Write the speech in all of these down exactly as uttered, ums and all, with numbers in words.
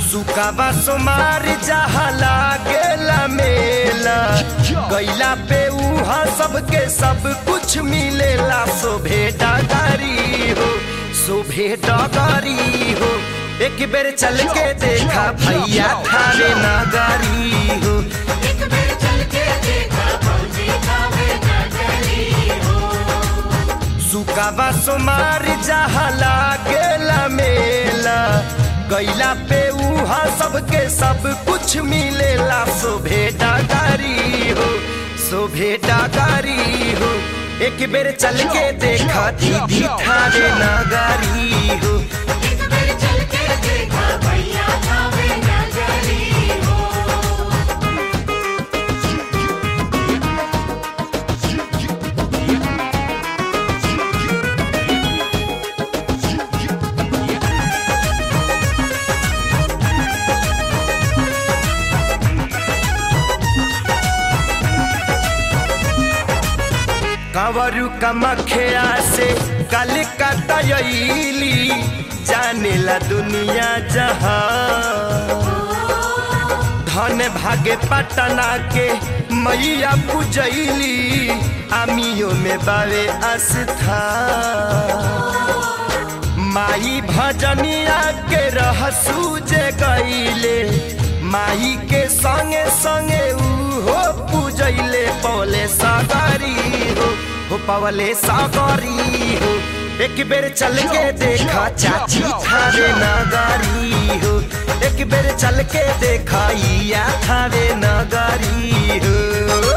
सुकाबा सोमार जहाँ लागेला मेला गैला पे उहाँ सबके सब कुछ मिलेला। शोभे डगारी हो शोभे डगारी हो एक बेर चल के देखा भैया थारे नगारी हो। एक बेर चल के देखा भौजी थारे नगारी हो। सुकाबा सोमार जहाँ लागेला मेला गैला पे उहाँ सबके सब कुछ मिलेला। शोभे डगारी हो शोभे डगारी हो एक बेर चल के देखा दीदी थारे नगारी हो। एक बेर चल के देखा भैया थारे नगारी हो। कंवरू कमखिया से कलकत्ता यली जानेला दुनिया जहां। धन भागे पटना के मैया पूजैली आमियों में बावे आस्था। माई भजनिया के रहसू जे गईले माई के संगे संगे हो पूजैले पवले सागरी हो हो पवले सागरी हो एक बेर चल के देखा चाची थारे नगारी हो। एक बेर चल के देखा या थारे नगारी हो।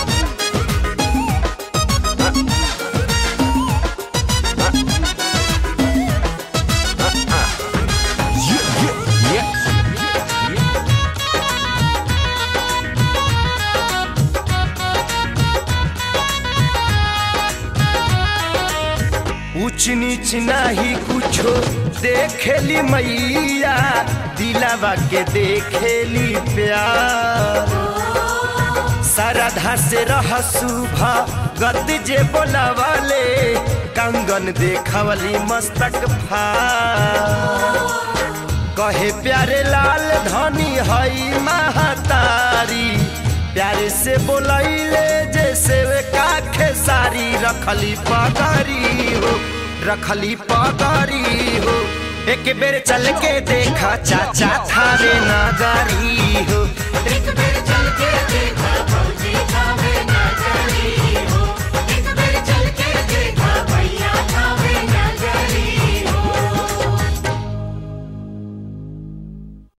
ऊंच नीच नहीं कुछो देखेली मैया दिलावा के देखेली प्यार। सरधा से रह सुभा गद जे बोलावाले कंगन देखवली मस्तक फार। कहे प्यारे लाल धनी हई महतारी प्यारे से बोलैले जैसे वे काखे सारी रखली पगारी हो रखली पगारी हो एक बेर चल के देखा चाचा थारे नगारी